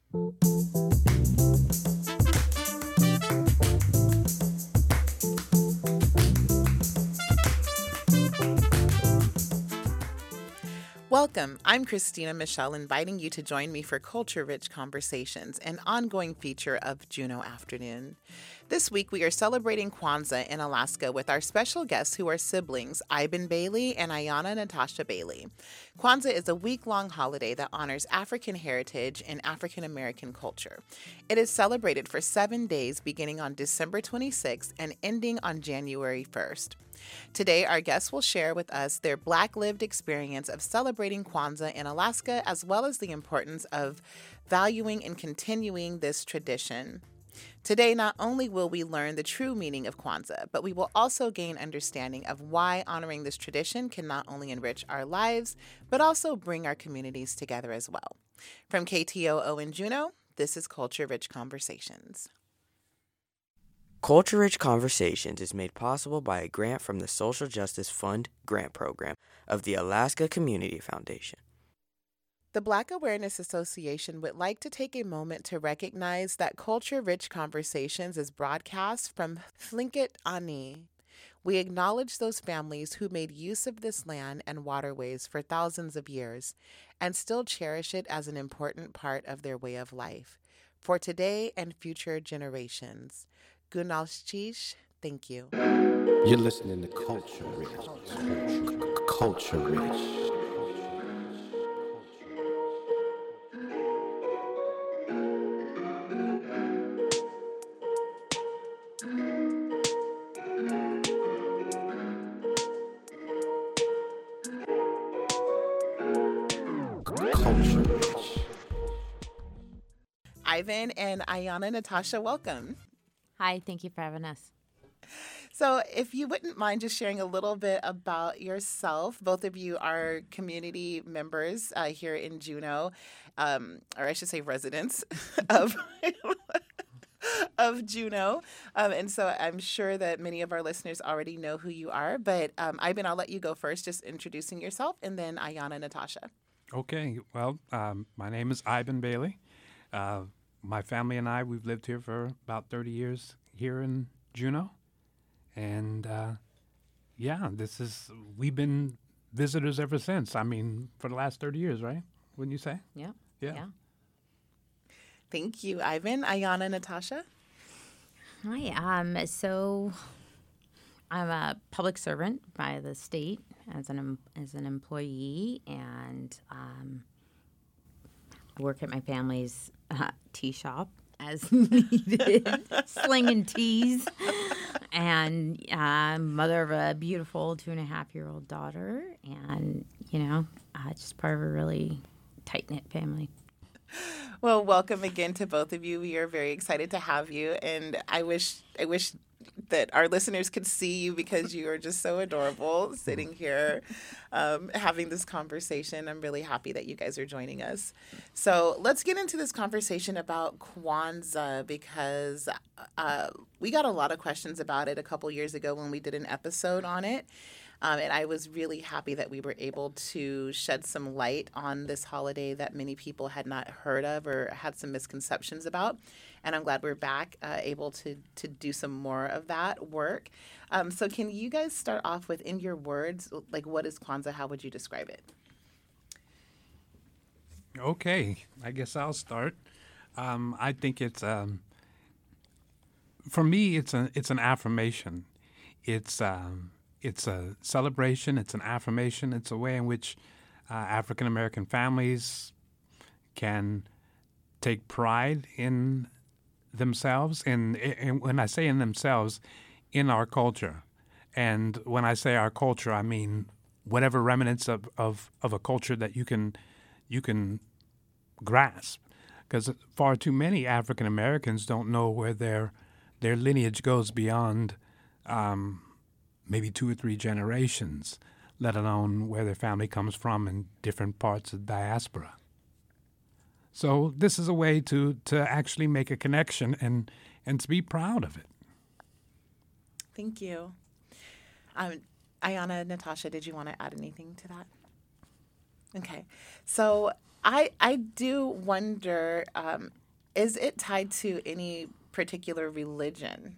Welcome. I'm Christina Michelle, inviting you to join me for Culture Rich Conversations, an ongoing feature of Juneau Afternoon. This week, we are celebrating Kwanzaa in Alaska with our special guests who are siblings, Ivan Bailey and Ayana Natasha Bailey. Kwanzaa is a week-long holiday that honors African heritage and African American culture. It is celebrated for 7 days, beginning on December 26th and ending on January 1st. Today, our guests will share with us their Black lived experience of celebrating Kwanzaa in Alaska, as well as the importance of valuing and continuing this tradition. Today, not only will we learn the true meaning of Kwanzaa, but we will also gain understanding of why honoring this tradition can not only enrich our lives, but also bring our communities together as well. From KTOO in Juneau, this is Culture Rich Conversations. Culture Rich Conversations is made possible by a grant from the Social Justice Fund grant program of the Alaska Community Foundation. The Black Awareness Association would like to take a moment to recognize that Culture Rich Conversations is broadcast from Tlingit Ani. We acknowledge those families who made use of this land and waterways for thousands of years and still cherish it as an important part of their way of life for today and future generations. Gunalchish, thank you. You're listening to Culture Rich. Culture Rich. Culture Rich. Ivan and Ayana Natasha, welcome. Hi, thank you for having us. So if you wouldn't mind just sharing a little bit about yourself. Both of you are community members here in Juneau, or I should say residents of of Juneau. And so I'm sure that many of our listeners already know who you are. But Ivan, I'll let you go first, just introducing yourself, and then Ayana Natasha. Okay. Well, my name is Ivan Bailey. My family and I, we've lived here for about 30 years here in Juneau. And, we've been visitors ever since. I mean, for the last 30 years, right? Wouldn't you say? Yeah. Yeah. Thank you, Ivan. Ayana Natasha? Hi. So I'm a public servant by the state as an employee, and I work at my family's tea shop as needed, slinging teas, and mother of a beautiful 2.5-year-old daughter, and just part of a really tight-knit family. Well, welcome again to both of you. We are very excited to have you, and I wish that our listeners could see you because you are just so adorable sitting here having this conversation. I'm really happy that you guys are joining us. So let's get into this conversation about Kwanzaa because we got a lot of questions about it a couple years ago when we did an episode on it. And I was really happy that we were able to shed some light on this holiday that many people had not heard of or had some misconceptions about. And I'm glad we're back able to do some more of that work. So can you guys start off with, in your words, like what is Kwanzaa? How would you describe it? Okay. I guess I'll start. I think it's, for me, it's an affirmation. It's a celebration. It's an affirmation. It's a way in which African American families can take pride in themselves, and when I say in themselves, in our culture. And when I say our culture, I mean whatever remnants of a culture that you can grasp. Because far too many African Americans don't know where their lineage goes beyond maybe 2 or 3 generations, let alone where their family comes from in different parts of the diaspora. So this is a way to actually make a connection and to be proud of it. Thank you. Ayana, Natasha, did you want to add anything to that? Okay. So I do wonder Is it tied to any particular religion?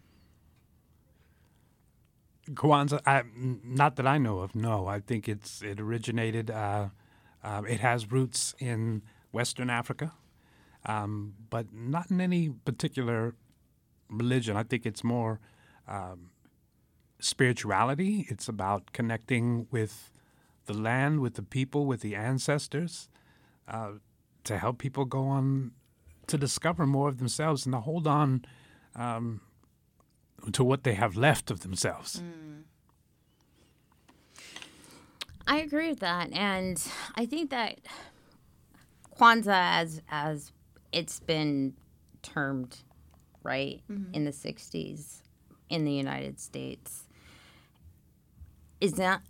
Kwanzaa, not that I know of. No, I think it originated. It has roots in Western Africa, but not in any particular religion. I think it's more spirituality. It's about connecting with the land, with the people, with the ancestors, to help people go on to discover more of themselves and to hold on to what they have left of themselves. I agree with that, and I think that Kwanzaa, as it's been termed, right, in the 60s in the United States, is that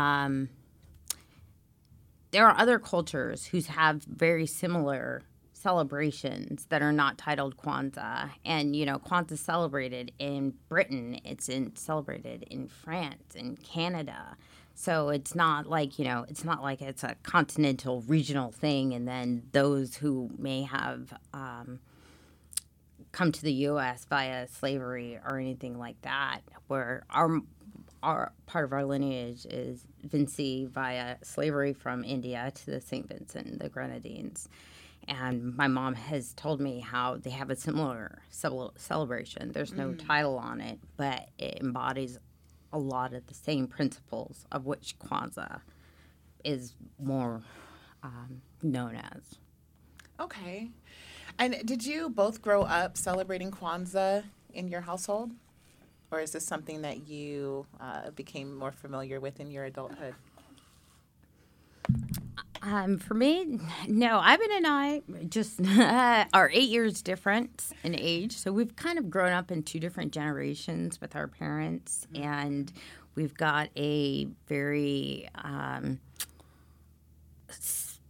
there are other cultures who have very similar celebrations that are not titled Kwanzaa. And, Kwanzaa is celebrated in Britain. It's celebrated in France and Canada. So it's not like, it's a continental regional thing. And then those who may have come to the U.S. via slavery or anything like that, where our part of our lineage is Vinci via slavery from India to the St. Vincent, the Grenadines. And my mom has told me how they have a similar celebration. There's no title on it, but it embodies a lot of the same principles of which Kwanzaa is more known as. Okay. And did you both grow up celebrating Kwanzaa in your household? Or is this something that you became more familiar with in your adulthood? For me, no. Ivan and I just are 8 years different in age, so we've kind of grown up in two different generations with our parents, and we've got a very what's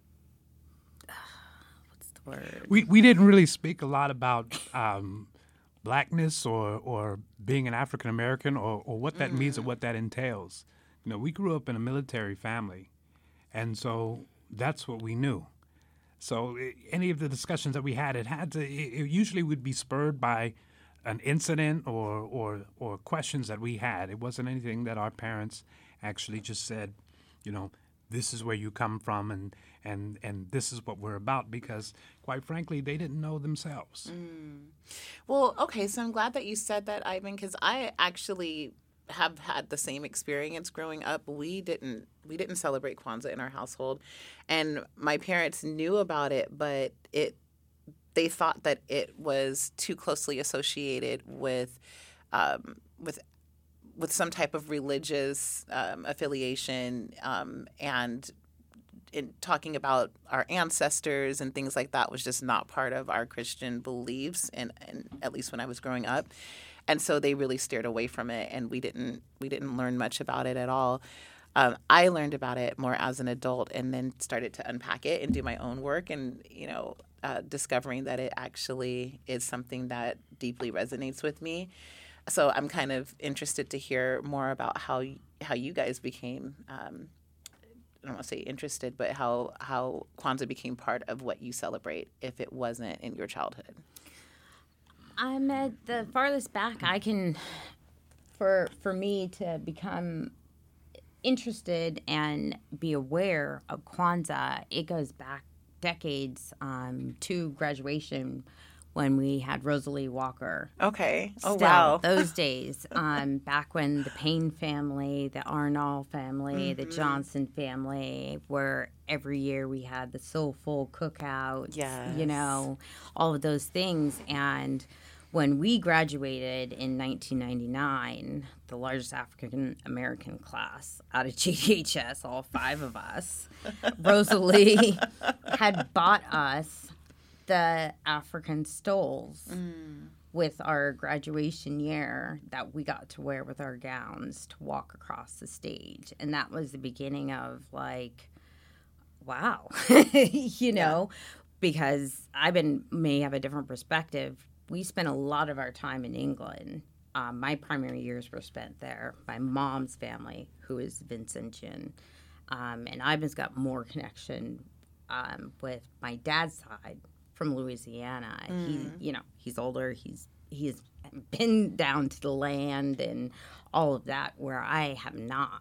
the word? We didn't really speak a lot about blackness or being an African American or what that means or what that entails. We grew up in a military family. And so that's what we knew. So any of the discussions that we had, it usually would be spurred by an incident or questions that we had. It wasn't anything that our parents actually just said, this is where you come from and this is what we're about, because quite frankly, they didn't know themselves. Well, okay, so I'm glad that you said that, Ivan, because I actually have had the same experience growing up. We didn't celebrate Kwanzaa in our household, and my parents knew about it, but they thought that it was too closely associated with some type of religious affiliation, and in talking about our ancestors and things like that was just not part of our Christian beliefs, and at least when I was growing up. And so they really steered away from it, and we didn't learn much about it at all. I learned about it more as an adult, and then started to unpack it and do my own work, and discovering that it actually is something that deeply resonates with me. So I'm kind of interested to hear more about how you guys became. I don't want to say interested, but how Kwanzaa became part of what you celebrate, if it wasn't in your childhood. I'm at the farthest back I can, for me to become interested and be aware of Kwanzaa. It goes back decades to graduation when we had Rosalie Walker. Okay. Oh, Still, wow. Those days, back when the Payne family, the Arnall family, the Johnson family, where every year we had the Soulful Cookout, Yes. all of those things. And when we graduated in 1999, the largest African American class out of GDHS, all 5 of us, Rosalie had bought us the African stoles with our graduation year that we got to wear with our gowns to walk across the stage. And that was the beginning of wow, because may have a different perspective. We spent a lot of our time in England. My primary years were spent there. My mom's family, who is Vincentian, and Ivan's got more connection with my dad's side from Louisiana. He's older. He's been down to the land and all of that, where I have not.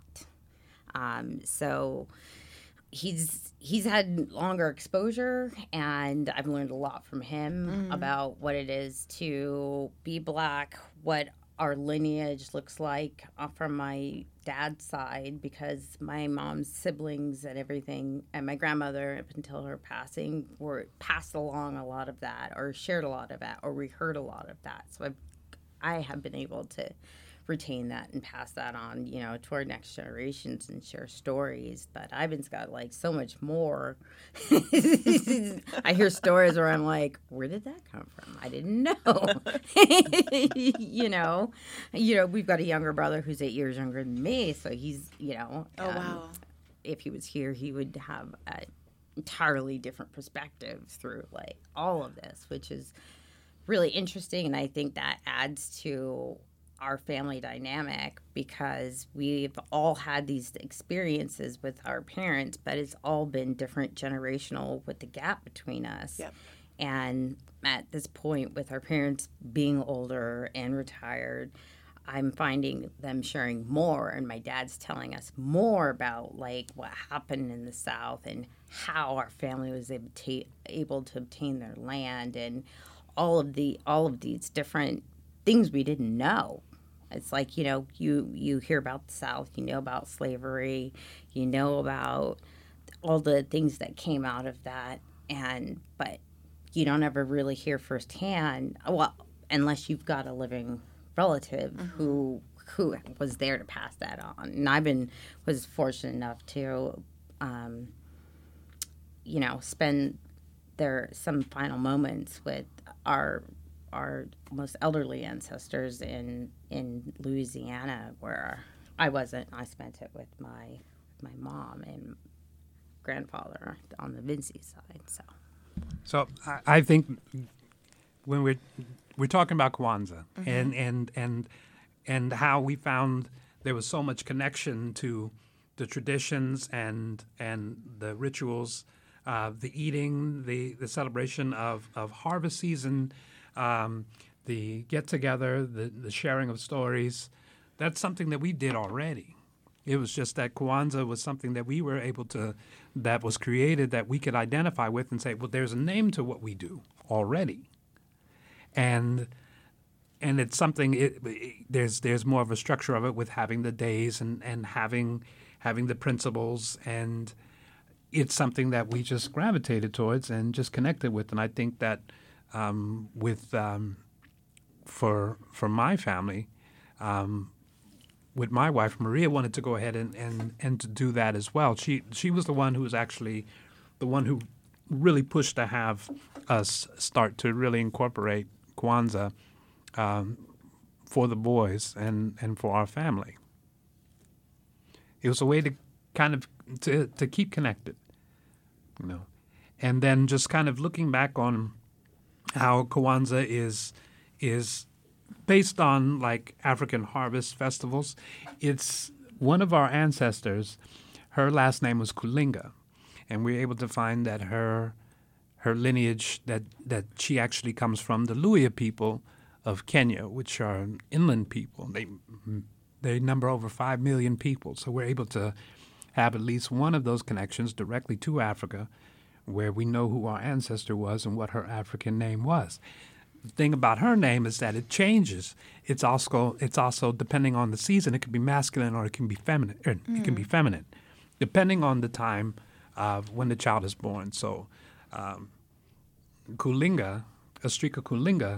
So he's had longer exposure, and I've learned a lot from him about what it is to be Black, what our lineage looks like from my dad's side, because my mom's siblings and everything, and my grandmother up until her passing, were passed along a lot of that, or shared a lot of that, or we heard a lot of that. So I have been able to retain that and pass that on, to our next generations and share stories. But Ivan's got so much more. I hear stories where I'm like, where did that come from? I didn't know. We've got a younger brother who's 8 years younger than me, so he's, wow. If he was here, he would have an entirely different perspective through all of this, which is really interesting, and I think that adds to our family dynamic, because we've all had these experiences with our parents, but it's all been different generational with the gap between us. Yep. And at this point, with our parents being older and retired, I'm finding them sharing more, and my dad's telling us more about what happened in the South and how our family was able to obtain their land, and all of these different things we didn't know. It's you hear about the South, about slavery, about all the things that came out of that, but you don't ever really hear firsthand, well, unless you've got a living relative who was there to pass that on. And was fortunate enough to spend some final moments with our most elderly ancestors in Louisiana, where I wasn't. I spent it with my mom and grandfather on the Vinci side. So I think when we're talking about Kwanzaa and how we found there was so much connection to the traditions and the rituals, the eating, the celebration of harvest season, the get-together, the sharing of stories. That's something that we did already. It was just that Kwanzaa was something that we were able to, that was created, that we could identify with and say, well, there's a name to what we do already. And it's something, there's more of a structure of it with having the days and having the principles, and it's something that we just gravitated towards and just connected with. And I think that for my family, with my wife, Maria wanted to go ahead and to do that as well. She was the one who was actually the one who really pushed to have us start to really incorporate Kwanzaa for the boys and for our family. It was a way to kind of to keep connected, And then just kind of looking back on how Kwanzaa is based on African harvest festivals. It's one of our ancestors. Her last name was Kulinga, and we were able to find that her lineage, that she actually comes from the Luhya people of Kenya, which are inland people. They number over 5 million people. So we're able to have at least one of those connections directly to Africa, where we know who our ancestor was and what her African name was. The thing about her name is that it changes. It's also depending on the season. It can be masculine or it can be feminine. It can be feminine, depending on the time of when the child is born. So, Kulinga, Astrika Kulinga,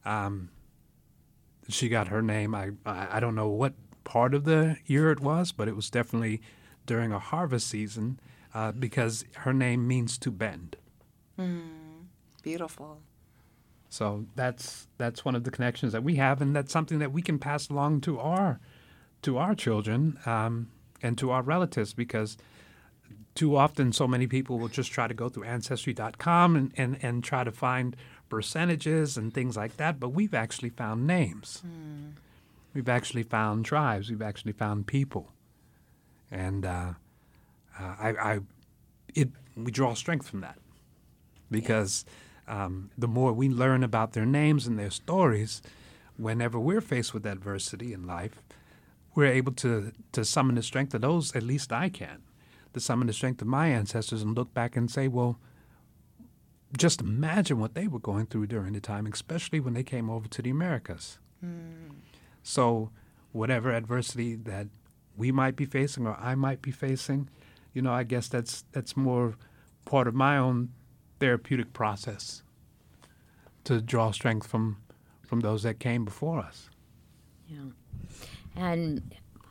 she got her name. I don't know what part of the year it was, but it was definitely during a harvest season, because her name means to bend. Beautiful. So that's one of the connections that we have, and that's something that we can pass along to our children and to our relatives, because too often so many people will just try to go through Ancestry.com and try to find percentages and things like that, but we've actually found names. We've actually found tribes. We've actually found people. And we draw strength from that, because the more we learn about their names and their stories, whenever we're faced with adversity in life, we're able to summon the strength of those, at least I can, to summon the strength of my ancestors and look back and say, well, just imagine what they were going through during the time, especially when they came over to the Americas. So whatever adversity that we might be facing or I might be facing, I guess that's more part of my own therapeutic process to draw strength from those that came before us. Yeah. And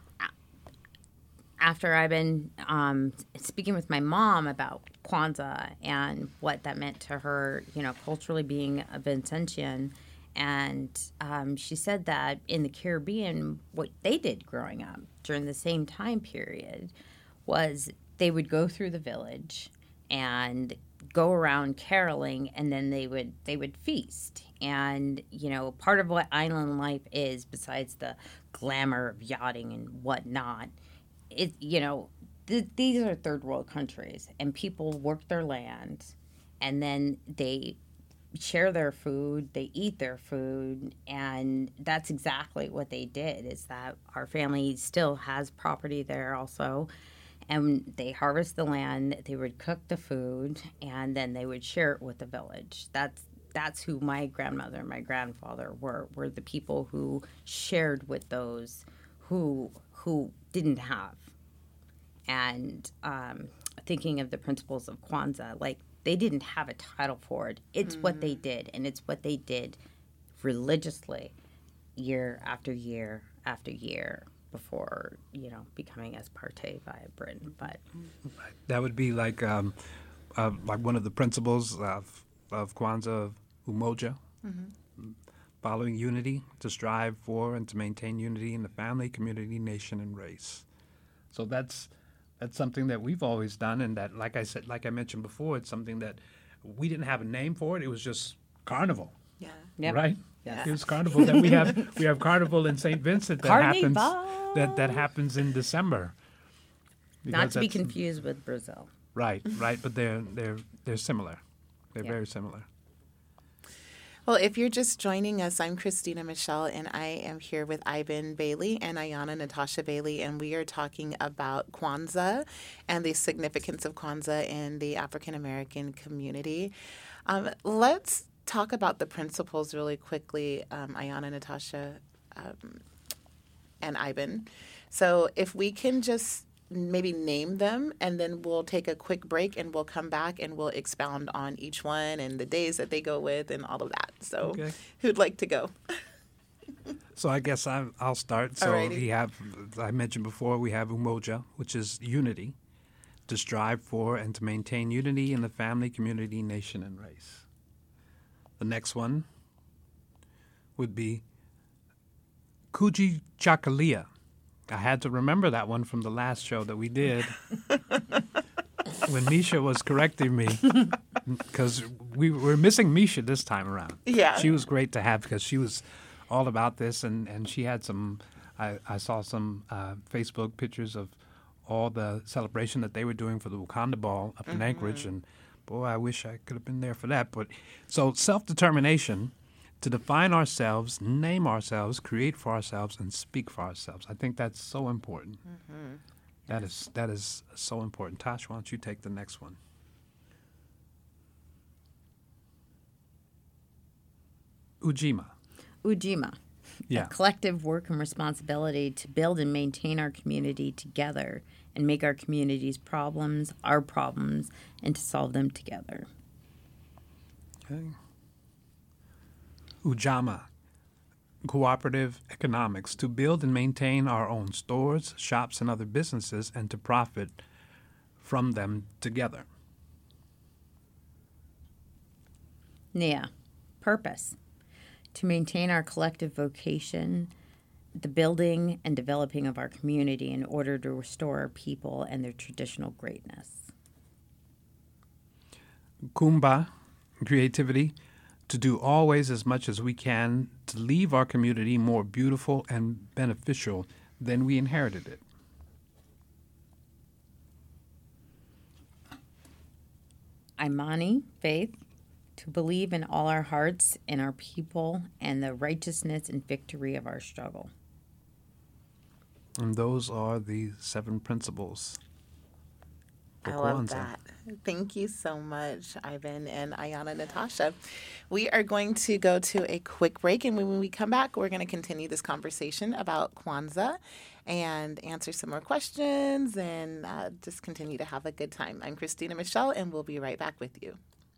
after I've been speaking with my mom about Kwanzaa and what that meant to her, culturally being a Vincentian, and she said that in the Caribbean, what they did growing up during the same time period was they would go through the village and go around caroling, and then they would feast. And part of what island life is, besides the glamour of yachting and whatnot, these are third world countries, and people work their land, and then they share their food, they eat their food, and that's exactly what they did. Is that our family still has property there also, and they harvest the land, they would cook the food, and then they would share it with the village. That's who my grandmother and my grandfather were the people who shared with those who didn't have. And thinking of the principles of Kwanzaa, like, they didn't have a title for it. It's what they did, and it's what they did religiously year after year after year before, becoming as parte by Britain. But that would be like one of the principles of Kwanzaa, Umoja, following unity, to strive for and to maintain unity in the family, community, nation, and race. So that's something that we've always done, and that, like I mentioned before, it's something that we didn't have a name for it. It was just Carnival. Yeah. Yep. Right? Yes. It was Carnival. That we have Carnival in St. Vincent that happens in December. Not to be confused with Brazil. Right, but they're similar. They're very similar. Well, if you're just joining us, I'm Christina Michelle, and I am here with Ivan Bailey and Ayana Natasha Bailey, and we are talking about Kwanzaa and the significance of Kwanzaa in the African American community. Let's talk about the principles really quickly, Ayana, Natasha, and Ivan. So if we can just maybe name them, and then we'll take a quick break, and we'll come back and we'll expound on each one and the days that they go with and all of that. So okay. Who'd like to go? So I guess I'll start. So Alrighty. I mentioned before, we have Umoja, which is unity, to strive for and to maintain unity in the family, community, nation, and race. The next one would be Kuji Chakalia. I had to remember that one from the last show that we did when Misha was correcting me, because we were missing Misha this time around. Yeah. She was great to have because she was all about this, and she had some, I saw some Facebook pictures of all the celebration that they were doing for the Wakanda Ball up in Anchorage, and boy, I wish I could have been there for that. But so self-determination, to define ourselves, name ourselves, create for ourselves, and speak for ourselves. I think that's so important. That is so important. Tosh, why don't you take the next one? Ujima. A collective work and responsibility to build and maintain our community together and make our community's problems our problems, and to solve them together. Okay. Ujamaa, cooperative economics, to build and maintain our own stores, shops, and other businesses, and to profit from them together. Nia, purpose, to maintain our collective vocation, the building and developing of our community in order to restore our people and their traditional greatness. Kumba, creativity, to do always as much as we can to leave our community more beautiful and beneficial than we inherited it. Imani, faith, to believe in all our hearts in our people and the righteousness and victory of our struggle. And those are the 7 principles for I love Kwanzaa. that. Thank you so much, Ivan and Ayana Natasha. We are going to go to a quick break, and when we come back, we're going to continue this conversation about Kwanzaa and answer some more questions and just continue to have a good time. I'm Christina Michelle, and we'll be right back with you.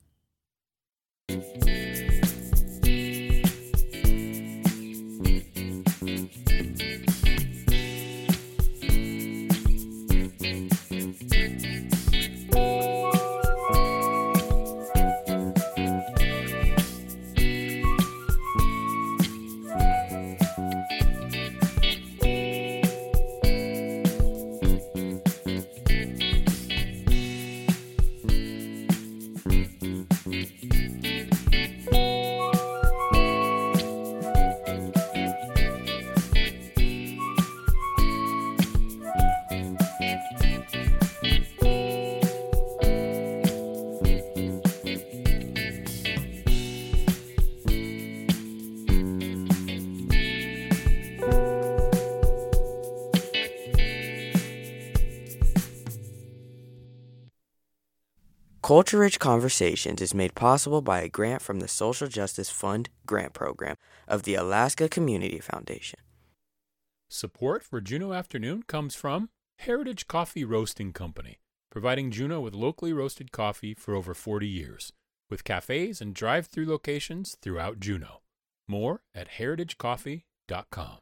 Culture Rich Conversations is made possible by a grant from the Social Justice Fund grant program of the Alaska Community Foundation. Support for Juneau Afternoon comes from Heritage Coffee Roasting Company, providing Juneau with locally roasted coffee for over 40 years, with cafes and drive-through locations throughout Juneau. More at heritagecoffee.com.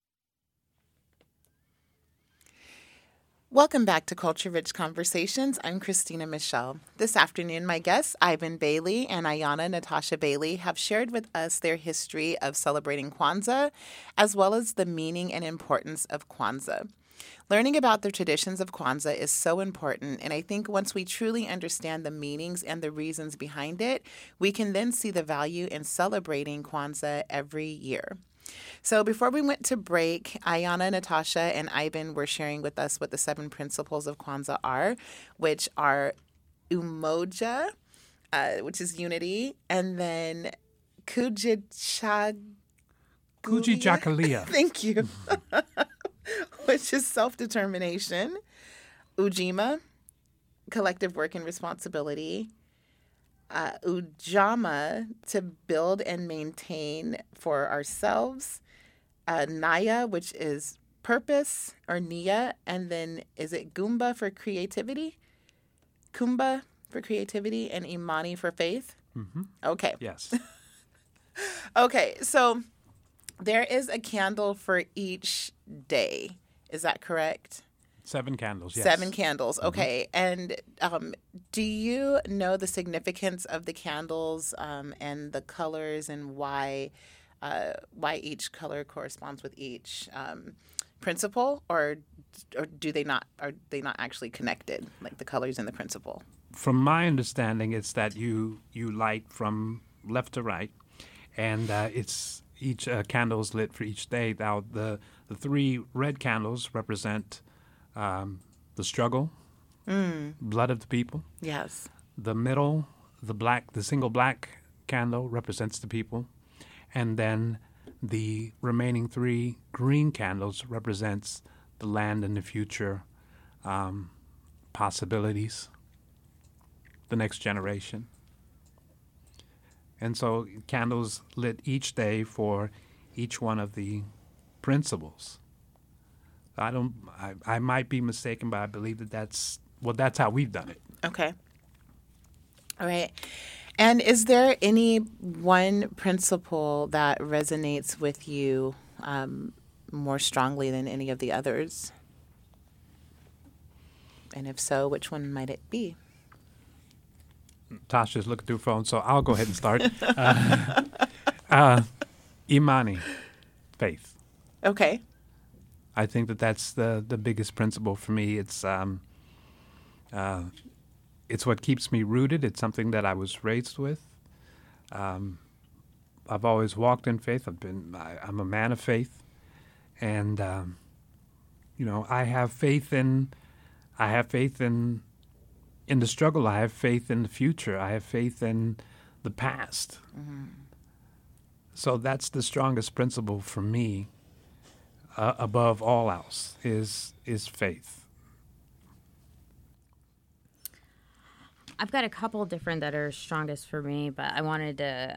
Welcome back to Culture Rich Conversations. I'm Christina Michelle. This afternoon, my guests, Ivan Bailey and Ayana Natasha Bailey, have shared with us their history of celebrating Kwanzaa, as well as the meaning and importance of Kwanzaa. Learning about the traditions of Kwanzaa is so important, and I think once we truly understand the meanings and the reasons behind it, we can then see the value in celebrating Kwanzaa every year. So before we went to break, Ayana, Natasha, and Ivan were sharing with us what the 7 principles of Kwanzaa are, which are umoja, which is unity, and then Kujichagulia. Thank you. Which is self-determination. Ujima, collective work and responsibility. Ujama, to build and maintain for ourselves. Naya, which is purpose, or Nia, and then is it Gumba for creativity? Kumba for creativity, and Imani for faith? Mm-hmm. Okay. Yes. Okay, so there is a candle for each day. Is that correct? 7 candles, yes. 7 candles, okay. And do you know the significance of the candles and the colors and why each color corresponds with each principle, or do they not? Are they not actually connected, like the colors and the principle? From my understanding, it's that you light from left to right, and it's each candle is lit for each day. Now, the 3 red candles represent the struggle, blood of the people. Yes. The middle, the single black candle represents the people, and then the remaining 3 green candles represents the land and the future possibilities, the next generation. And so candles lit each day for each one of the principles. I might be mistaken, but I believe that's how we've done it. Okay. All right. And is there any one principle that resonates with you more strongly than any of the others? And if so, which one might it be? Tasha's looking through her phone, so I'll go ahead and start. Imani, faith. Okay. I think that's the biggest principle for me. It's what keeps me rooted. It's something that I was raised with. I've always walked in faith. I'm a man of faith, and I have faith in the struggle. I have faith in the future. I have faith in the past. So that's the strongest principle for me, above all else, is faith. I've got a couple different that are strongest for me, but I wanted to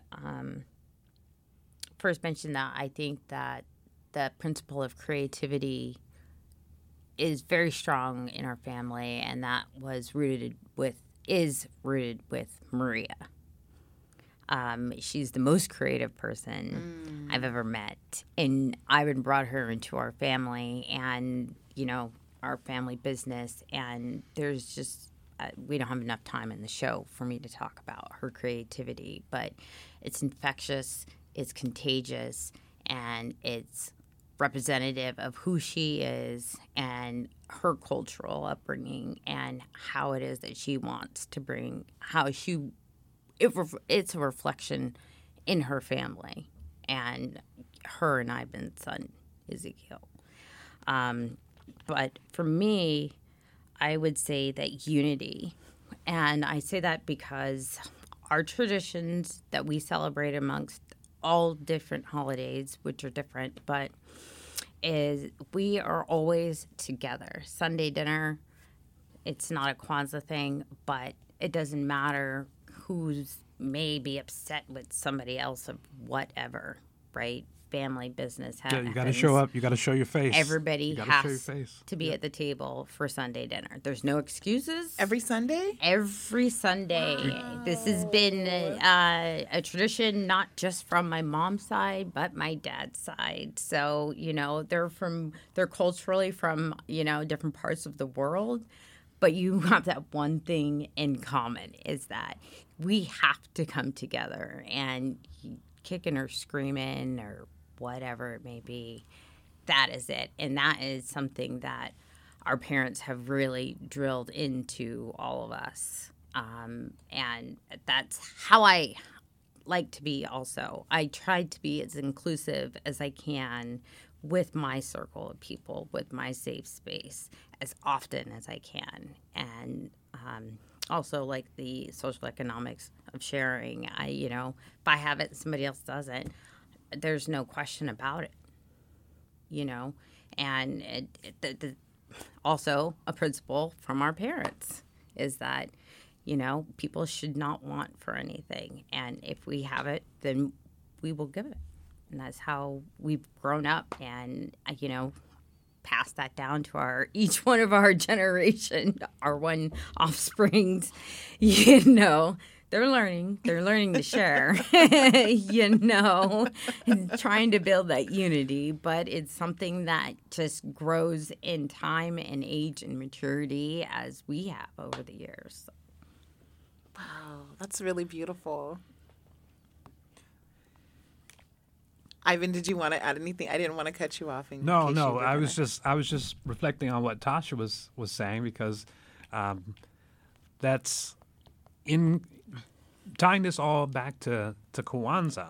first mention that I think that the principle of creativity is very strong in our family, and that is rooted with Maria. She's the most creative person I've ever met, and Ivan brought her into our family and, our family business, and there's just we don't have enough time in the show for me to talk about her creativity, but it's infectious, it's contagious, and it's representative of who she is and her cultural upbringing and how it is that she wants to bring, it's a reflection in her family and her and Ivan's son, Ezekiel. But for me, I would say that unity, and I say that because our traditions that we celebrate amongst all different holidays, which are different, but is we are always together. Sunday dinner, it's not a Kwanzaa thing, but it doesn't matter who's maybe upset with somebody else of whatever, right? Family business happens. You got to show up. You got to show your face. Everybody has to be at the table for Sunday dinner. There's no excuses. Every Sunday? Every Sunday. Wow. This has been a tradition, not just from my mom's side, but my dad's side. So, they're culturally from, different parts of the world. But you have that one thing in common, is that we have to come together and kicking or screaming or whatever it may be, that is it. And that is something that our parents have really drilled into all of us. And that's how I like to be also. I try to be as inclusive as I can with my circle of people, with my safe space, as often as I can. And also, like the social economics of sharing, if I have it and somebody else doesn't, there's no question about it, and also a principle from our parents is that, people should not want for anything. And if we have it, then we will give it. And that's how we've grown up and, pass that down to each one of our generation, our one offsprings, They're learning to share, trying to build that unity. But it's something that just grows in time and age and maturity as we have over the years. Wow, that's really beautiful. Ivan, did you want to add anything? I didn't want to cut you off. No. I was just reflecting on what Tasha was saying, because that's in tying this all back to Kwanzaa.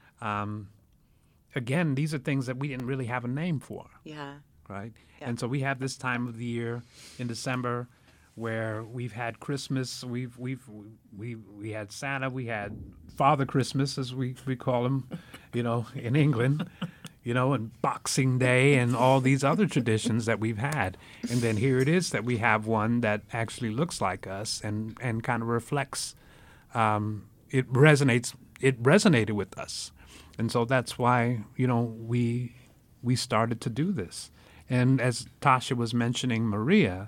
Again, these are things that we didn't really have a name for. Yeah. Right. Yeah. And so we have this time of the year in December where we've had Christmas, we had Santa, we had Father Christmas, as we call him, in England, and Boxing Day and all these other traditions that we've had. And then here it is that we have one that actually looks like us and kind of reflects. It resonated with us. And so that's why, we started to do this. And as Tasha was mentioning Maria,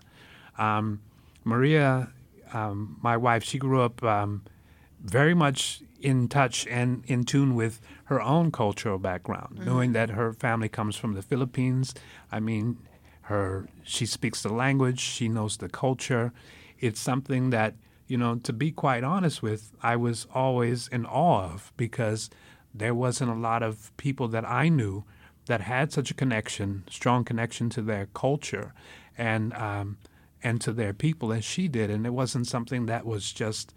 my wife, she grew up very much in touch and in tune with her own cultural background, knowing that her family comes from the Philippines. I mean, she speaks the language, she knows the culture. It's something that, to be quite honest with, I was always in awe of, because there wasn't a lot of people that I knew that had such a strong connection to their culture and to their people as she did. And it wasn't something that was just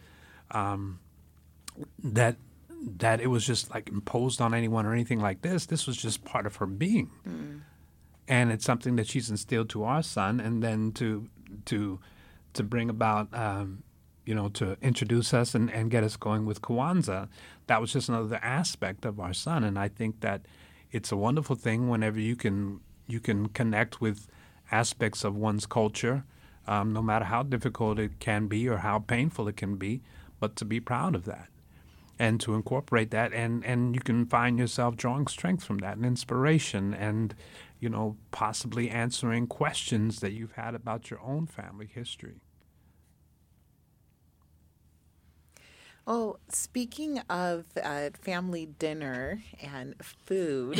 that it was just like imposed on anyone or anything like this. This was just part of her being. And it's something that she's instilled to our son, and then to bring about to introduce us and get us going with Kwanzaa, that was just another aspect of our son. And I think that it's a wonderful thing whenever you can connect with aspects of one's culture, no matter how difficult it can be or how painful it can be, but to be proud of that and to incorporate that. And you can find yourself drawing strength from that and inspiration and, possibly answering questions that you've had about your own family history. Oh, speaking of family dinner and food.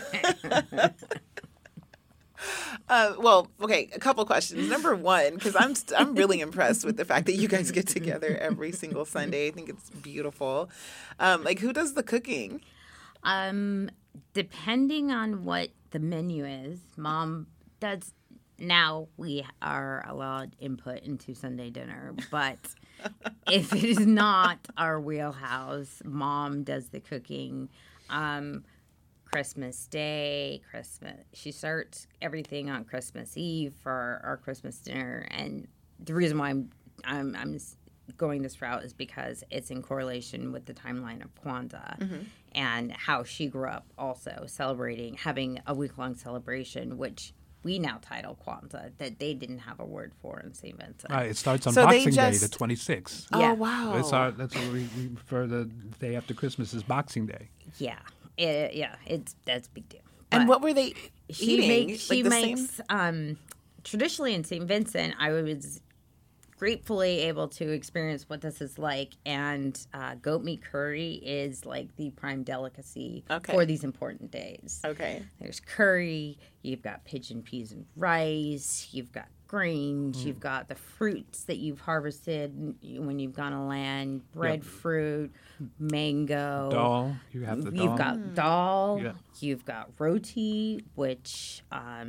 Okay, a couple questions. Number one, because I'm really impressed with the fact that you guys get together every single Sunday. I think it's beautiful. Who does the cooking? Depending on what the menu is, Mom does. Now we are allowed input into Sunday dinner, but if it is not our wheelhouse, Mom does the cooking. Christmas Day, she starts everything on Christmas Eve for our Christmas dinner, and the reason why I'm going this route is because it's in correlation with the timeline of Kwanzaa and how she grew up also having a week-long celebration, which we now title Kwanzaa, that they didn't have a word for in St. Vincent. Right, it starts on Boxing Day, the 26th. Oh, wow. That's what we refer the day after Christmas as Boxing Day. Yeah. That's a big deal. And what were they eating? She makes traditionally in St. Vincent, I was gratefully able to experience what this is like, and goat meat curry is like the prime delicacy for these important days. Okay. There's curry, you've got pigeon peas and rice, you've got greens, you've got the fruits that you've harvested when you've gone on land, breadfruit, mango. Dal, you have the dal. You've got dal, you've got roti, which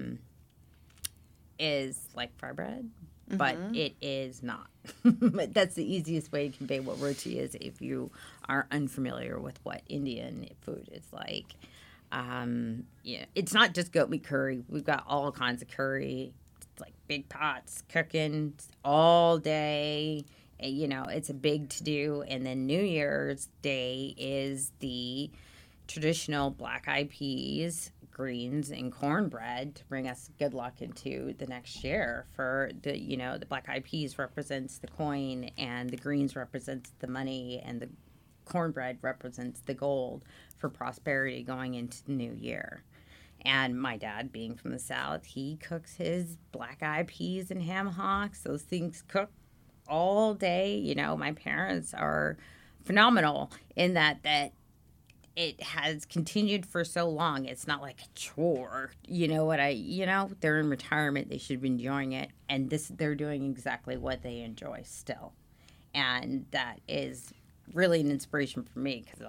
is like fry bread, but it is not. But that's the easiest way to convey what roti is if you are unfamiliar with what Indian food is like. It's not just goat meat curry. We've got all kinds of curry. It's like big pots cooking all day. It's a big to-do. And then New Year's Day is the traditional black-eyed peas, greens, and cornbread to bring us good luck into the next year. For the black-eyed peas represents the coin, and the greens represents the money, and the cornbread represents the gold for prosperity going into the new year. And my dad, being from the South, he cooks his black-eyed peas and ham hocks. Those things cook all day. My parents are phenomenal in that it has continued for so long. It's not like a chore. They're in retirement. They should be enjoying it. And they're doing exactly what they enjoy still. And that is really an inspiration for me because,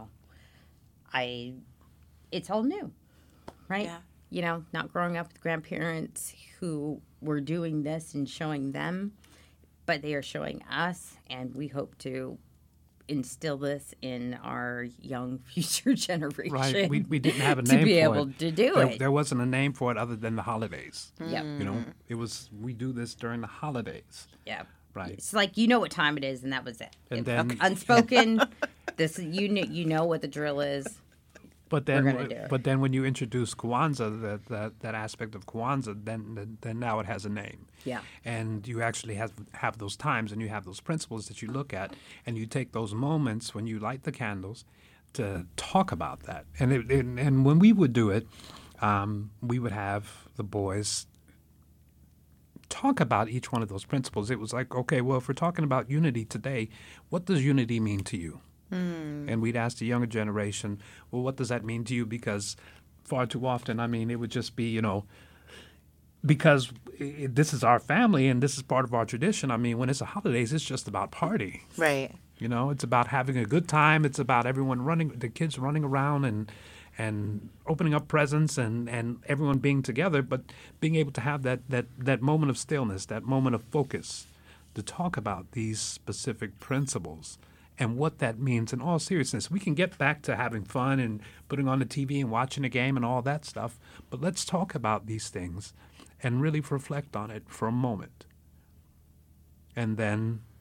it's all new, right? Yeah. Not growing up with grandparents who were doing this and showing them, but they are showing us, and we hope to instill this in our young future generation. Right. We didn't have a name for it. To be able to do it. There wasn't a name for it other than the holidays. Yep. It was, we do this during the holidays. Yeah. Right. It's like, what time it is, and that was it. And then unspoken, this you know what the drill is. But then when you introduce Kwanzaa, that aspect of Kwanzaa, then now it has a name. Yeah. And you actually have those times and you have those principles that you look at, and you take those moments when you light the candles to talk about that. And when we would do it, we would have the boys talk about each one of those principles. It was like, okay, well, if we're talking about unity today, what does unity mean to you? And we'd ask the younger generation, well, what does that mean to you? Because far too often, it would just be, because this is our family and this is part of our tradition. When it's the holidays, it's just about party. Right. It's about having a good time. It's about everyone the kids running around and opening up presents and everyone being together, but being able to have that moment of stillness, that moment of focus to talk about these specific principles and what that means in all seriousness. We can get back to having fun and putting on the TV and watching a game and all that stuff, but let's talk about these things and really reflect on it for a moment. And then,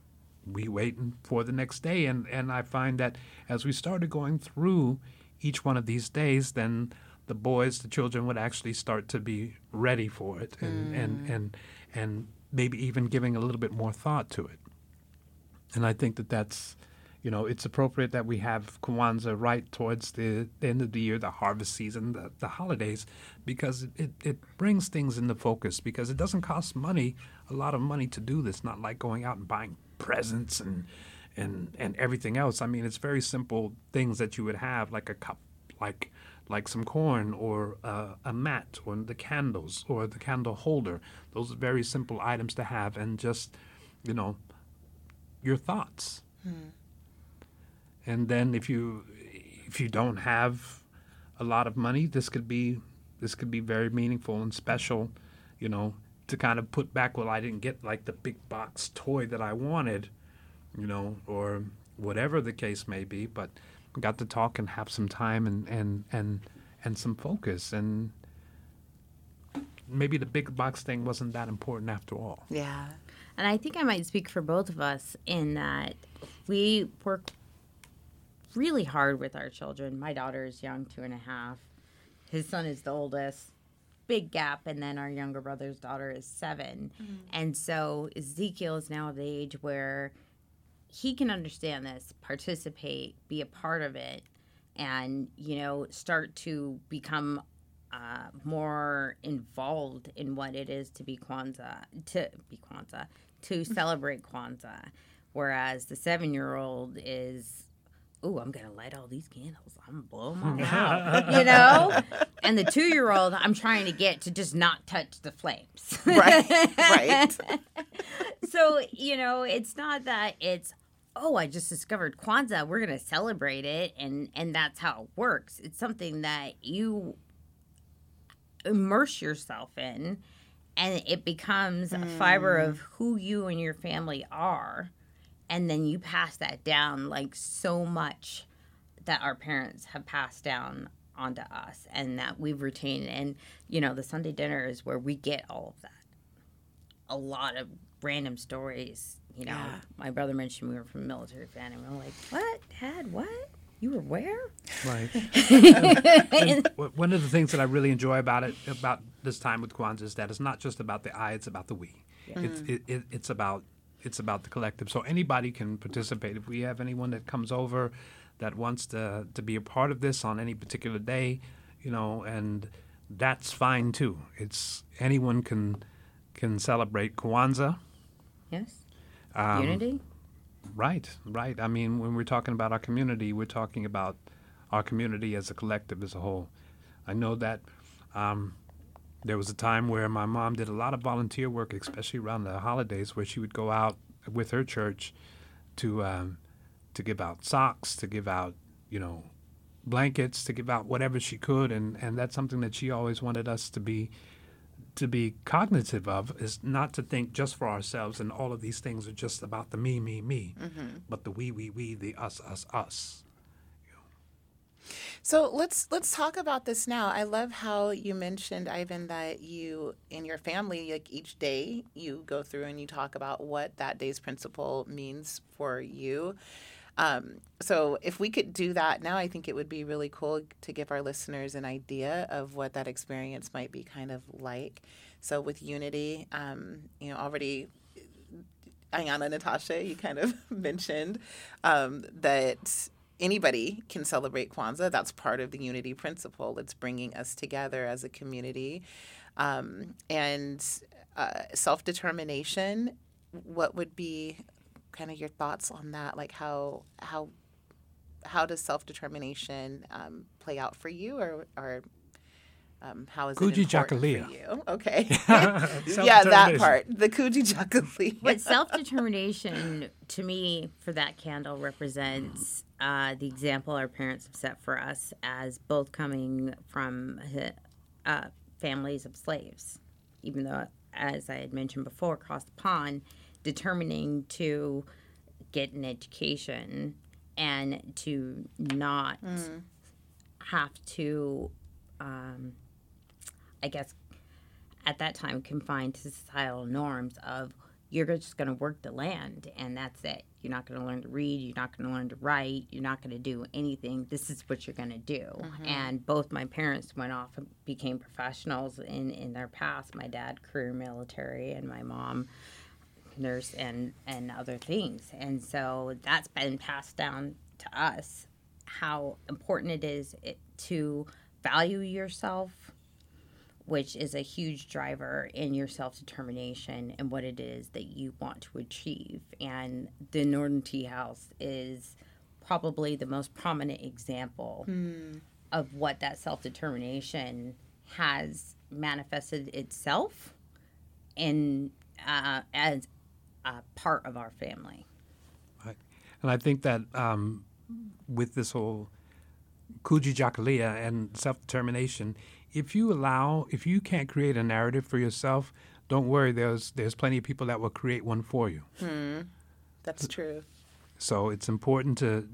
we waiting for the next day. And I find that as we started going through each one of these days, then the children would actually start to be ready for it and maybe even giving a little bit more thought to it. And I think that's, it's appropriate that we have Kwanzaa right towards the end of the year, the harvest season, the holidays, because it brings things into focus, because it doesn't cost a lot of money to do this, not like going out and buying presents and everything else. I mean, it's very simple things that you would have, like a cup, like some corn, or a mat, or the candles, or the candle holder. Those are very simple items to have, and just, your thoughts. And then if you don't have a lot of money, this could be very meaningful and special, to kind of put back, well, I didn't get like the big box toy that I wanted, or whatever the case may be, but got to talk and have some time and some focus, and maybe the big box thing wasn't that important after all. Yeah. And I think I might speak for both of us in that we work really hard with our children. My daughter is young, 2.5. His son is the oldest. Big gap. And then our younger brother's daughter is 7. Mm-hmm. And so Ezekiel is now at the age where he can understand this, participate, be a part of it, and, start to become more involved in what it is to celebrate Kwanzaa. Whereas the 7-year-old is, I'm going to light all these candles. I'm going to blow them all out, And the 2-year-old, I'm trying to get to just not touch the flames. Right. So, it's not that it's, I just discovered Kwanzaa, we're going to celebrate it, and that's how it works. It's something that you immerse yourself in, and it becomes a fiber of who you and your family are. And then you pass that down like so much that our parents have passed down onto us and that we've retained. And, the Sunday dinner is where we get all of that. A lot of random stories. My brother mentioned we were from a military family. And we're like, what? Dad, what? You were where? Right. And one of the things that I really enjoy about this time with Kwanzaa is that it's not just about the I, it's about the we. Yeah. It's about the collective. So anybody can participate. If we have anyone that comes over that wants to be a part of this on any particular day, and that's fine too. Anyone can celebrate Kwanzaa. Yes. Unity. Right. I mean, when we're talking about our community, we're talking about our community as a collective, as a whole. I know that there was a time where my mom did a lot of volunteer work, especially around the holidays, where she would go out with her church to give out socks, to give out, blankets, to give out whatever she could, and that's something that she always wanted us to be cognitive of, is not to think just for ourselves, and all of these things are just about the me, but the we, the us. So let's talk about this now. I love how you mentioned, Ivan, that you, in your family, like each day, you go through and you talk about what that day's principle means for you. So if we could do that now, I think it would be really cool to give our listeners an idea of what that experience might be kind of like. So with Unity, already, Ayana, Natasha, you kind of mentioned that anybody can celebrate Kwanzaa. That's part of the Unity principle. It's bringing us together as a community. And self-determination, what would be kind of your thoughts on that? Like how does self-determination play out for you, or how is it important for you? Okay. Yeah, that part, the Kujichagulia. But self-determination, to me, for that candle, represents the example our parents have set for us as both coming from families of slaves, even though, as I had mentioned before, across the pond, determining to get an education and to not have to, I guess, at that time confined to societal norms of you're just going to work the land and that's it. You're not going to learn to read. You're not going to learn to write. You're not going to do anything. This is what you're going to do. And both my parents went off and became professionals in their past. My dad, career military, and my mom, nurse and other things. And so that's been passed down to us, how important it is to value yourself, which is a huge driver in your self-determination and what it is that you want to achieve. And the Northern Tea House is probably the most prominent example of what that self-determination has manifested itself in as a part of our family. Right. And I think that with this whole Kujichagulia and self-determination, if you can't create a narrative for yourself, don't worry. There's plenty of people that will create one for you. That's true. So it's important to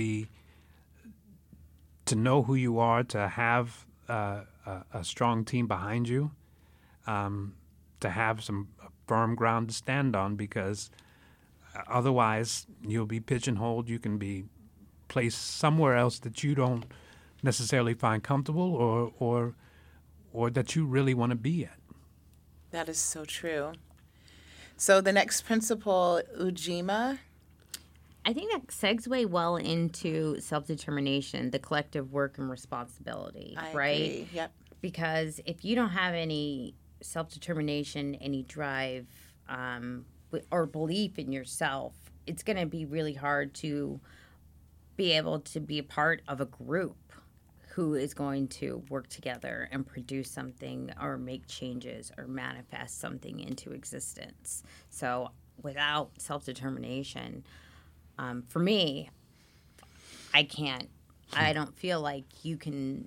know who you are, to have a strong team behind you, to have some firm ground to stand on, because otherwise you'll be pigeonholed. You can be placed somewhere else that you don't necessarily find comfortable or that you really want to be at. That is so true. So the next principle, Ujima. I think that segues well into self-determination, the collective work and responsibility, I right? agree. Yep. Because if you don't have any self-determination, any drive, or belief in yourself, it's going to be really hard to be able to be a part of a group who is going to work together and produce something or make changes or manifest something into existence. So without self-determination, for me, I don't feel like you can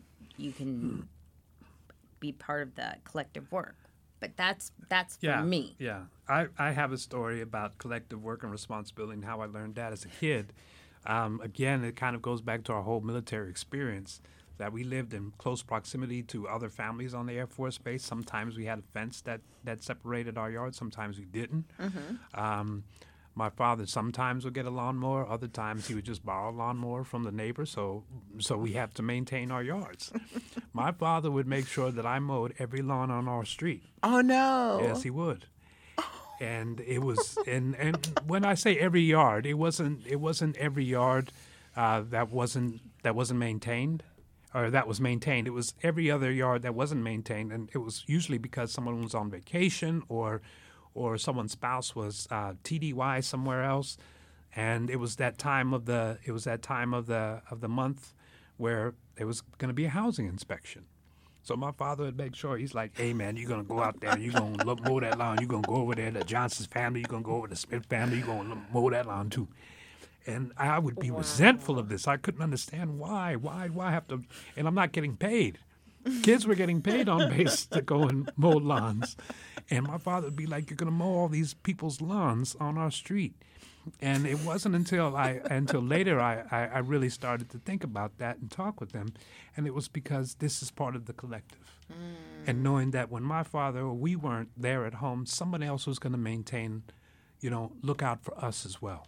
be part of the collective work. But that's for me. Yeah. I have a story about collective work and responsibility and how I learned that as a kid. Again, it kind of goes back to our whole military experience, that we lived in close proximity to other families on the Air Force Base. Sometimes we had a fence that separated our yard. Sometimes we didn't. My father sometimes would get a lawnmower. Other times he would just borrow a lawnmower from the neighbor. So we have to maintain our yards. My father would make sure that I mowed every lawn on our street. Oh, no. Yes, he would. And it was, and when I say every yard, it wasn't every yard that wasn't maintained, or that was maintained. It was every other yard that wasn't maintained, and it was usually because someone was on vacation or someone's spouse was TDY somewhere else, and it was that time of the month where there was going to be a housing inspection. So my father would make sure, he's like, hey, man, you're going to go out there, you're going to mow that lawn, you're going to go over there to the Johnson's family, you're going to go over to the Smith family, you're going to mow that lawn too. And I would be resentful of this. I couldn't understand why. Why do I have to? And I'm not getting paid. Kids were getting paid on base to go and mow lawns. And my father would be like, you're going to mow all these people's lawns on our street. And it wasn't until later I really started to think about that and talk with them. And it was because this is part of the collective. And knowing that when my father or we weren't there at home, someone else was going to maintain, look out for us as well.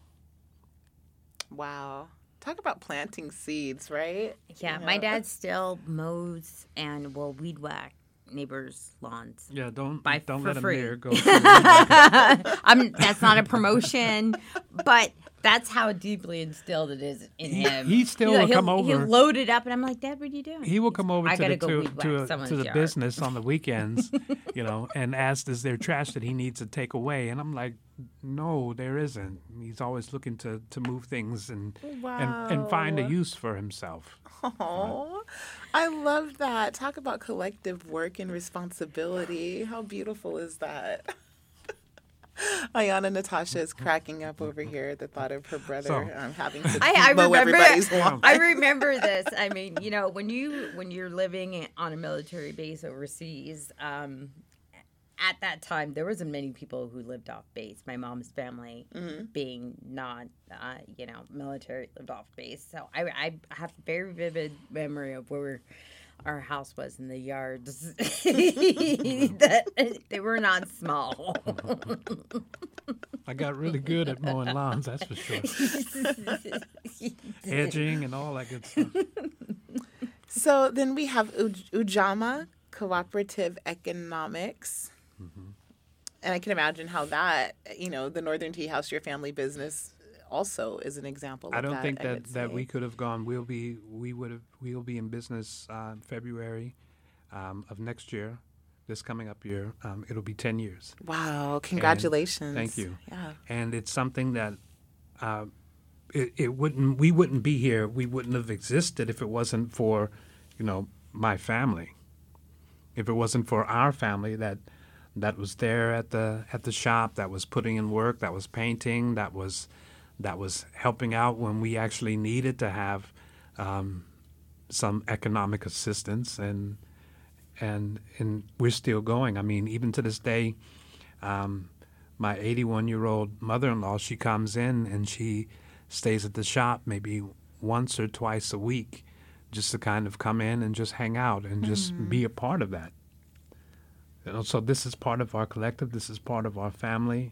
Wow. Talk about planting seeds, right? Yeah, my dad still mows and will weed whack neighbors' lawns. Yeah, don't for let free. him there go. That's not a promotion, but that's how deeply instilled it is in him. He still will come over. He'll load it up, and I'm like, Dad, what are you doing? He will come over I gotta to go weed whack someone's the yard. business on the weekends, and ask, is there trash that he needs to take away? And I'm like, no, there isn't. He's always looking to move things and find a use for himself. Oh, I love that. Talk about collective work and responsibility. How beautiful is that? Ayana Natasha is cracking up over here at the thought of her brother having to mow everybody's lawn. I remember this. I mean, when you're living on a military base overseas, at that time there wasn't many people who lived off base. My mom's family, being not, military, lived off base. So I have a very vivid memory of where our house was and the yards. They were not small. I got really good at mowing lawns, that's for sure. Edging and all that good stuff. So then we have Ujamaa Cooperative Economics. And I can imagine how that, the Northern Tea House, your family business, also is an example of that. I don't think would that say. we could have gone. We'll be in business February of next year. This coming up year, it'll be 10 years. Wow! Congratulations. Thank you. Yeah. And it's something that we wouldn't be here. We wouldn't have existed if it wasn't for, my family. If it wasn't for our family that was there at the shop, that was putting in work, that was painting, that was helping out when we actually needed to have some economic assistance, and we're still going. I mean, even to this day, my 81-year-old mother-in-law, she comes in and she stays at the shop maybe once or twice a week, just to kind of come in and just hang out and just be a part of that. So this is part of our collective. This is part of our family.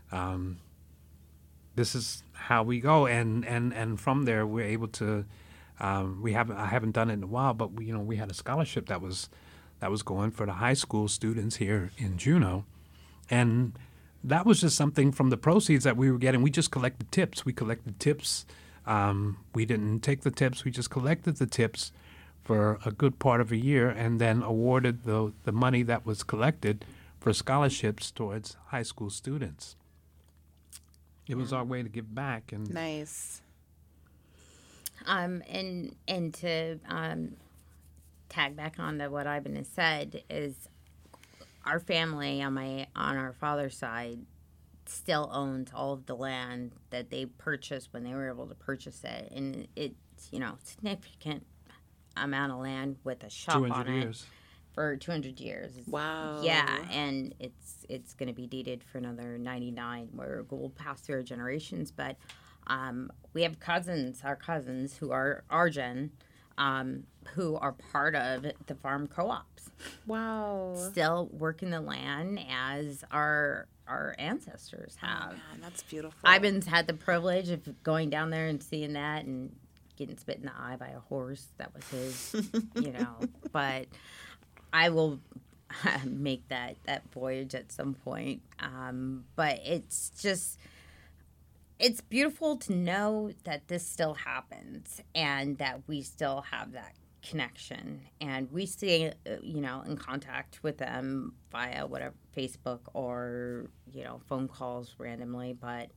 This is how we go, and from there we're able to. I haven't done it in a while, but we had a scholarship that was going for the high school students here in Juneau, and that was just something from the proceeds that we were getting. We just collected tips. We collected tips. We didn't take the tips. We just collected the tips for a good part of a year, and then awarded the money that was collected for scholarships towards high school students. It was our way to give back. And Nice. And to tag back on to what Ivan has said is our family on our father's side still owns all of the land that they purchased when they were able to purchase it, and it's significant amount of land with a shop 200 on years. it for 200 years. Wow. Yeah, and it's going to be deeded for another 99, where we'll pass through our generations. But we have our cousins who are our gen, who are part of the farm co-ops. Wow. Still working the land as our ancestors have. Man, that's beautiful. Ivan's had the privilege of going down there and seeing that and getting spit in the eye by a horse. That was his, But I will make that voyage at some point. But it's beautiful to know that this still happens and that we still have that connection. And we stay, in contact with them via whatever, Facebook or, phone calls randomly. But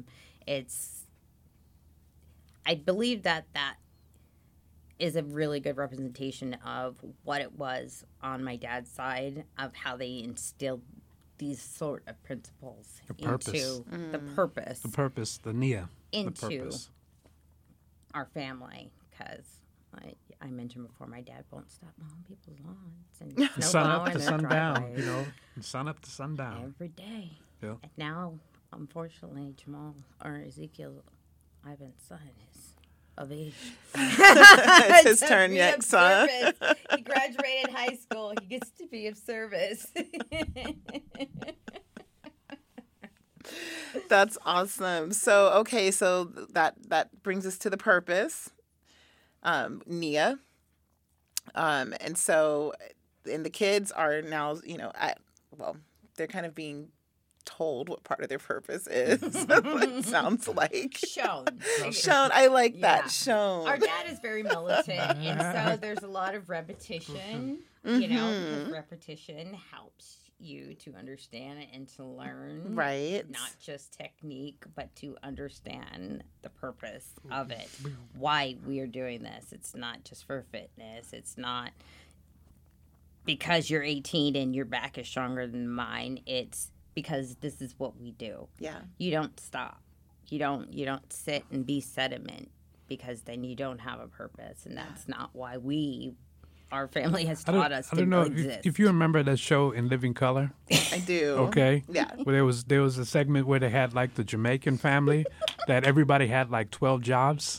I believe that is a really good representation of what it was on my dad's side, of how they instilled these sort of principles The purpose. into the purpose The NIA. into the purpose. our family. Because I mentioned before, my dad won't stop mowing people's lawns and Sun up snowplowing to their sundown, driveways and sun up to sundown. every day. Yeah. And now, unfortunately, Ezekiel, Ivan's son, is of age. It's his To turn be next, of huh? service. He graduated high school. He gets to be of service. That's awesome. So that brings us to the purpose, NIA. And the kids are now, they're kind of being told what part of their purpose is. It sounds like Shown. I like Yeah. that. Shown. Our dad is very militant, and so there's a lot of repetition, because repetition helps you to understand and to learn. Right. Not just technique, but to understand the purpose of it. Why we are doing this. It's not just for fitness. It's not because you're 18 and your back is stronger than mine. It's because this is what we do. Yeah. You don't stop. You don't sit and be sediment, because then you don't have a purpose, and that's not why our family has taught us I to don't know exist. if you remember that show In Living Color. I do. Okay. Yeah. Where there was a segment where they had like the Jamaican family that everybody had like 12 jobs.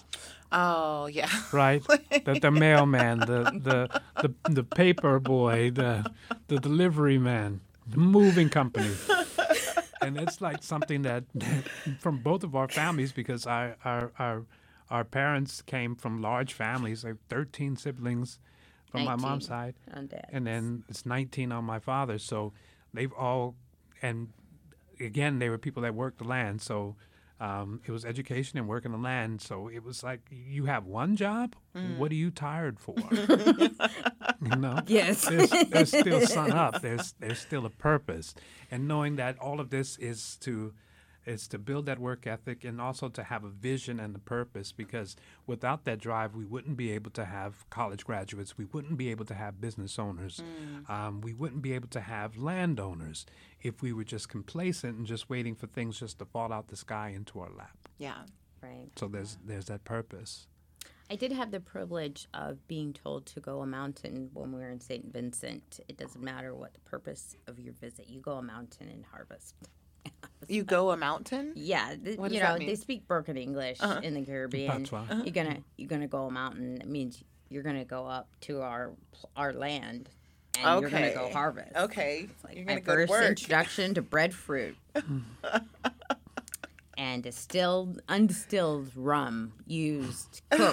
Oh, yeah. right? The mailman, the paper boy, the delivery man, the moving company. And it's like something that from both of our families, because our parents came from large families, like 13 siblings from my 19 mom's side, on Dad's. and then it's 19 on my father's. So they've all, and again, they were people that worked the land. So it was education and working the land. So it was like, you have one job? What are you tired for? You know? Yes. There's still sun up. There's still a purpose. And knowing that all of this is to build that work ethic and also to have a vision and a purpose, because without that drive, we wouldn't be able to have college graduates. We wouldn't be able to have business owners. We wouldn't be able to have landowners if we were just complacent and just waiting for things just to fall out the sky into our lap. Yeah. Right. So there's that purpose. I did have the privilege of being told to go a mountain when we were in St. Vincent. It doesn't matter what the purpose of your visit. You go a mountain and harvest. You go a mountain? Yeah, What does that mean? they speak broken English in the Caribbean. Patois. You're gonna go a mountain. It means you're gonna go up to our land, and you're gonna go Okay. harvest. Okay. It's like You're my going to go to first work. introduction to breadfruit. And undistilled rum used cook.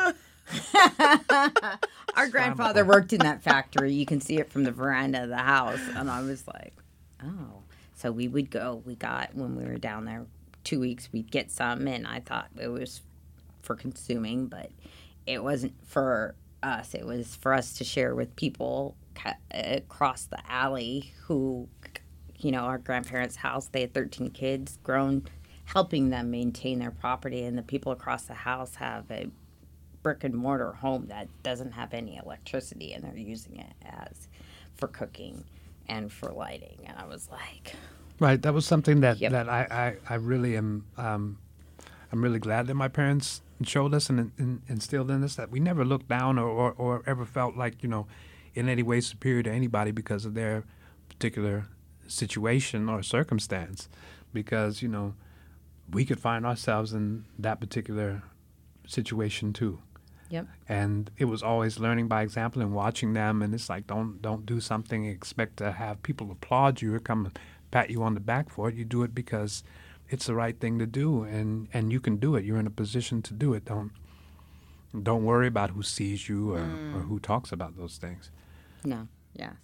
Our grandfather worked in that factory. You can see it from the veranda of the house. And I was like, oh. So we would go. When we were down there 2 weeks, we'd get some. And I thought it was for consuming, but it wasn't for us. It was for us to share with people across the alley who, our grandparents' house, they had 13 kids grown, helping them maintain their property. And the people across the house have a brick and mortar home that doesn't have any electricity, and they're using it as for cooking and for lighting. And I was like, Right. That was something that, Yep. that I really am. I'm really glad that my parents showed us and instilled in us that we never looked down or ever felt like, in any way superior to anybody because of their particular situation or circumstance. Because, we could find ourselves in that particular situation too. yep. And it was always learning by example and watching them. And it's like, don't do something and expect to have people applaud you or come and pat you on the back for it. You do it because it's the right thing to do, and you can do it. You're in a position to do it. Don't worry about who sees you or who talks about those things. No, yes.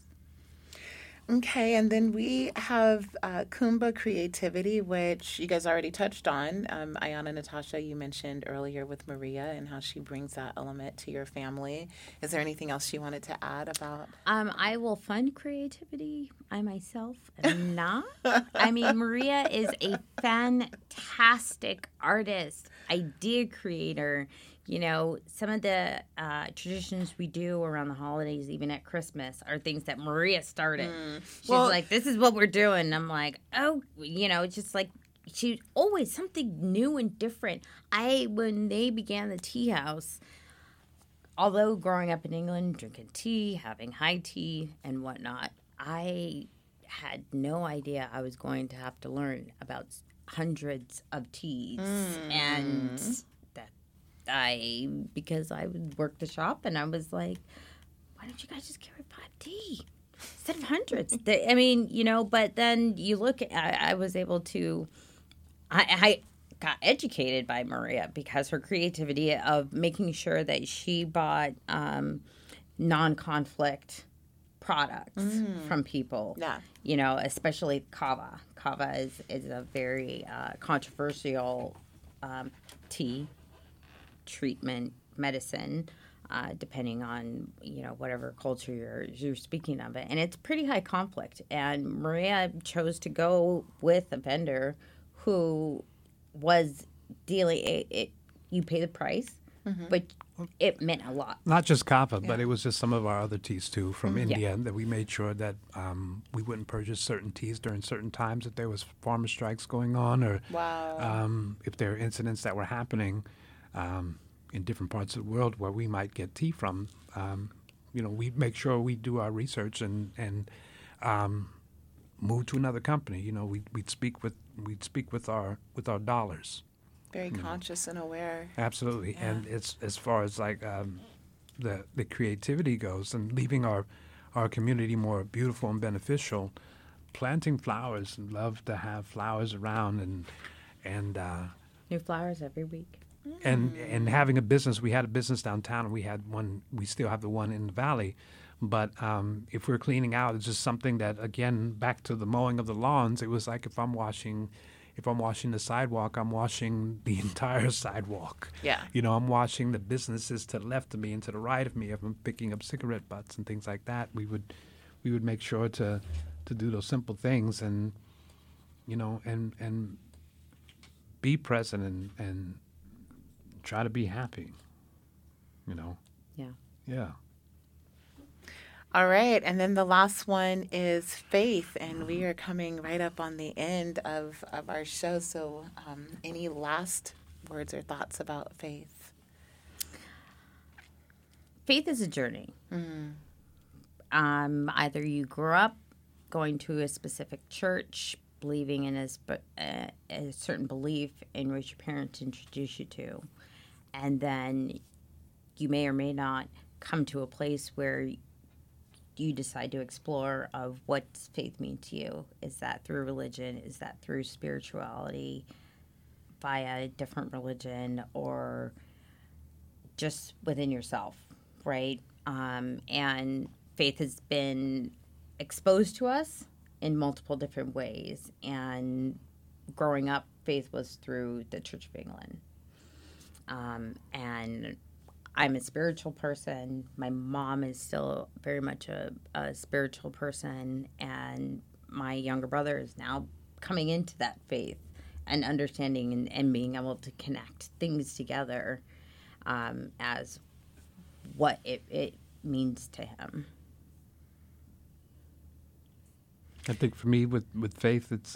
Okay, and then we have Kumba Creativity, which you guys already touched on. Ayana, Natasha, you mentioned earlier with Maria and how she brings that element to your family. Is there anything else you wanted to add about? I will fund creativity. I myself am not. I mean, Maria is a fantastic artist, idea creator. Some of the traditions we do around the holidays, even at Christmas, are things that Maria started. She's like, this is what we're doing. And I'm like, oh, it's just like, she's always something new and different. When they began the tea house, although growing up in England, drinking tea, having high tea and whatnot, I had no idea I was going to have to learn about hundreds of teas. And because I would work the shop, and I was like, why don't you guys just carry 5 tea instead of hundreds? But then you look at, I was able to, I got educated by Maria because her creativity of making sure that she bought non-conflict products from people. Yeah. Especially kava. Kava is a very controversial tea treatment, medicine, depending on whatever culture you're speaking of it, and it's pretty high conflict. And Maria chose to go with a vendor who was dealing. You pay the price, but it meant a lot. Not just kava, but it was just some of our other teas too from India that we made sure that we wouldn't purchase certain teas during certain times if there was farmer strikes going on or if there are incidents that were happening in different parts of the world where we might get tea from. We make sure we do our research and move to another company. We'd speak with our dollars. Very conscious and aware. Absolutely. Yeah. And it's as far as like the creativity goes and leaving our community more beautiful and beneficial, planting flowers, and love to have flowers around and New flowers every week. and having a business. We had a business downtown, and we still have the one in the valley. But if we're cleaning out, it's just something that, again, back to the mowing of the lawns, it was like if I'm washing the sidewalk, I'm washing the entire sidewalk. Yeah. I'm washing the businesses to the left of me and to the right of me. If I'm picking up cigarette butts and things like that, we would make sure to do those simple things and and be present and try to be happy. Yeah. Yeah. All right. And then the last one is faith. And we are coming right up on the end of our show. So any last words or thoughts about faith? Faith is a journey. Either you grew up going to a specific church, believing in a certain belief in which your parents introduced you to, and then you may or may not come to a place where you decide to explore of what faith means to you. Is that through religion? Is that through spirituality via a different religion, or just within yourself, right? And faith has been exposed to us in multiple different ways. And growing up, faith was through the Church of England. And I'm a spiritual person. My mom is still very much a spiritual person. And my younger brother is now coming into that faith and understanding and being able to connect things together as what it means to him. I think for me with faith, it's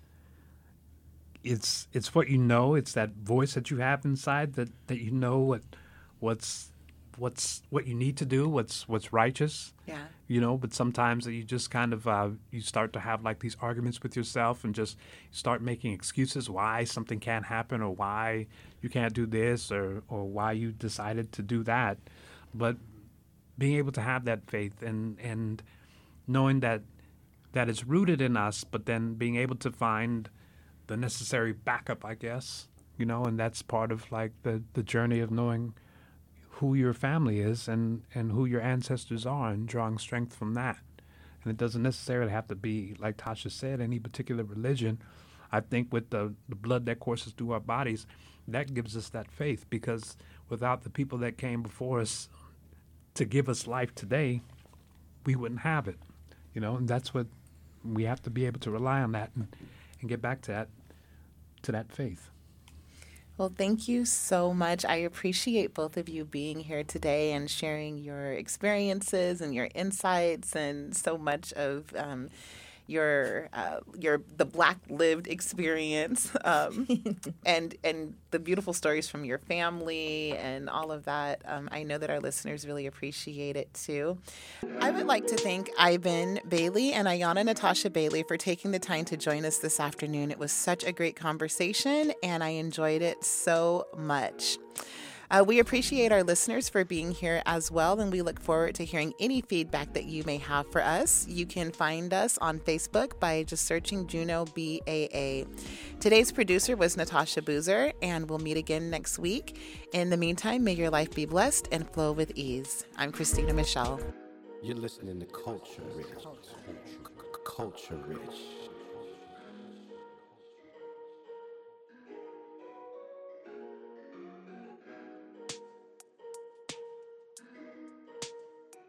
what you know. It's that voice that you have inside that you know what you need to do, what's righteous. Yeah. But sometimes you just kind of you start to have like these arguments with yourself and just start making excuses why something can't happen, or why you can't do this, or why you decided to do that. But being able to have that faith and knowing that it's rooted in us, but then being able to find the necessary backup, I guess, and that's part of like the journey of knowing who your family is and who your ancestors are, and drawing strength from that. And it doesn't necessarily have to be, like Tasha said, any particular religion. I think with the blood that courses through our bodies, that gives us that faith, because without the people that came before us to give us life today, we wouldn't have it, and that's what we have to be able to rely on, that and get back to that faith. Well, thank you so much. I appreciate both of you being here today and sharing your experiences and your insights, and so much of the Black lived experience, and the beautiful stories from your family and all of that. I know that our listeners really appreciate it too. I would like to thank Ivan Bailey and Ayana Natasha Bailey for taking the time to join us this afternoon. It was such a great conversation, and I enjoyed it so much. We appreciate our listeners for being here as well, and we look forward to hearing any feedback that you may have for us. You can find us on Facebook by just searching Juno BAA. Today's producer was Natasha Boozer, and we'll meet again next week. In the meantime, may your life be blessed and flow with ease. I'm Christina Michelle. You're listening to Culture Rich. Culture Rich.